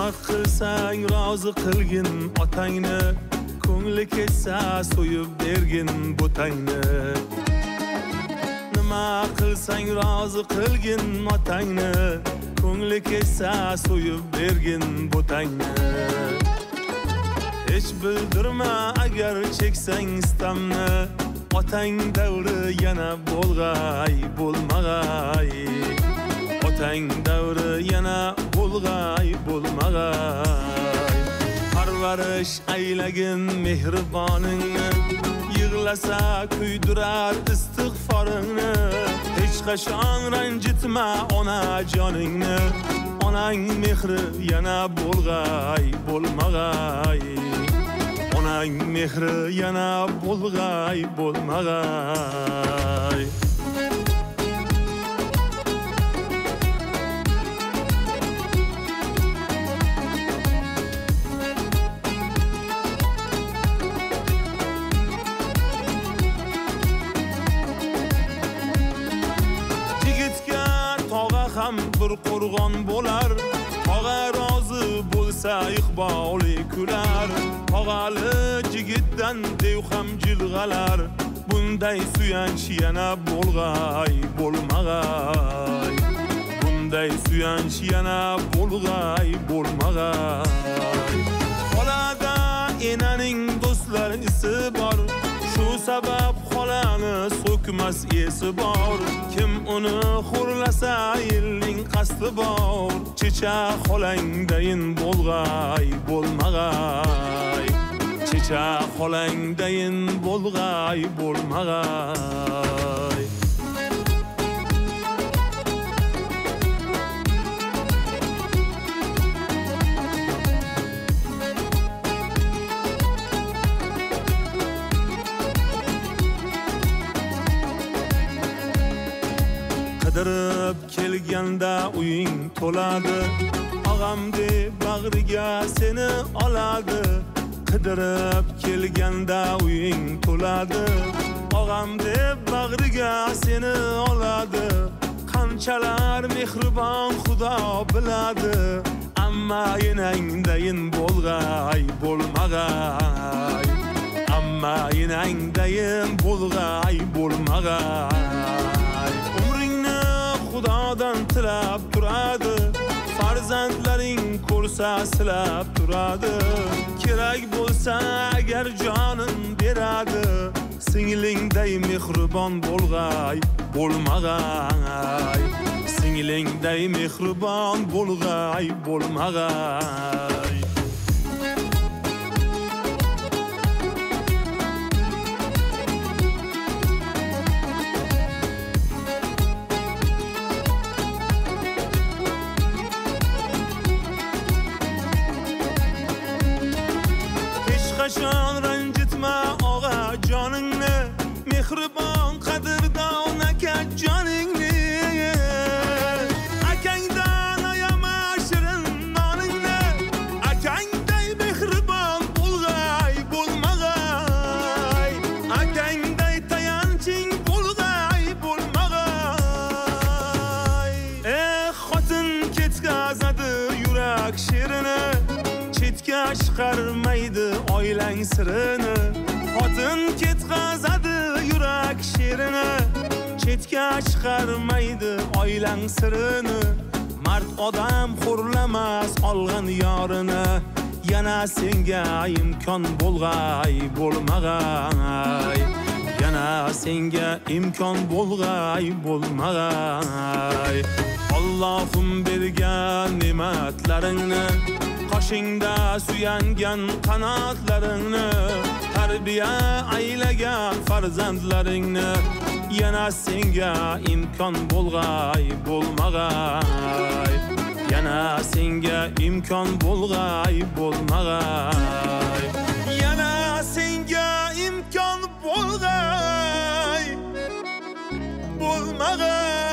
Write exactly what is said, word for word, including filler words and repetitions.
nima qilsang rozi qilgin otangni, ko'ngli ketsa so'yib bergin botangni. Nima qilsang rozi qilgin otangni, ko'ngli ketsa so'yib bergin botangni. Hech bildirma agar cheksang istamni, otang davri yana bo'lg'ay bo'lmag'ay. Otang davri yana bo'lg'ay bo'lmag'ay. Parvarish aylagin mehriboningni, yig'lasa kuydirar istig'foringni. Hech qachon ranjitma ona joningni, onang mehri yana bo'lg'ay bo'lmag'ay. Onang mehri yana bo'lg'ay bo'lmag'ay. Ham bir qo'rg'on bo'lar, tog'a rozi bo'lsa iqboli kular. Tog'ali jigitdan dev ham jilg'alar, bunday suyanch yana bo'lg'ay bo'lmag'ay. Bunday suyanch yana bo'lg'ay bo'lmag'ay. Xolada enaning do'stlar isi bor, shu sabab xolani so'kmas esi bor. Kim uni xo'rlasa elning qasdi bor. Checha xolangdayin bo'lg'ay bo'lmag'ay. Checha xolangdayin bo'lg'ay bo'lmag'ay. Qidirib kelganda uying to'ladi, og'am deb bag'riga seni oladi. Qidirib kelganda uying to'ladi, og'am deb bag'riga seni oladi. Qanchalar mehribon Xudo biladi, amma enangdayin bo'lg'ay bo'lmag'ay. Amma enangdayin bo'lg'ay bo'lmag'ay. Xudodan tilab turadi, farzandlaring ko'rsa silab turadi. Kerak bo'lsa agar jonin beradi, singlingday mehribon bo'lg'ay bo'lmag'ay. Singlingday mehribon bo'lg'ay bo'lmag'ay. Qachon ranjitma og'a joningni, mehribon qadrdon aka joningni. Akangdan ayama shirin noningni, akangday mehribon bo'lg'ay bo'lmag'ay. Akangday tayanching bo'lg'ay bo'lmag'ay. Eh, xotin ketkazadi yurak sherini, chetga chiqarmaydi oilang sirini. Xotin ketkazadi yurak sherini, chetga chiqarmaydi oilang sirini. Mard odam xo'rlamas olgan yorini, yana senga imkon bo'lg'ay bo'lmag'ay. Yana senga imkon bo'lg'ay bo'lmag'ay. Allohim bergan ne'matlaringni, qoshingda suyangan qanotlaringni, tarbiya aylagan farzandlaringni, yana senga imkon bo'lg'ay bo'lmag'ay. Yana senga imkon bo'lg'ay bo'lmag'ay. Yana senga imkon bo'lg'ay bo'lmag'ay.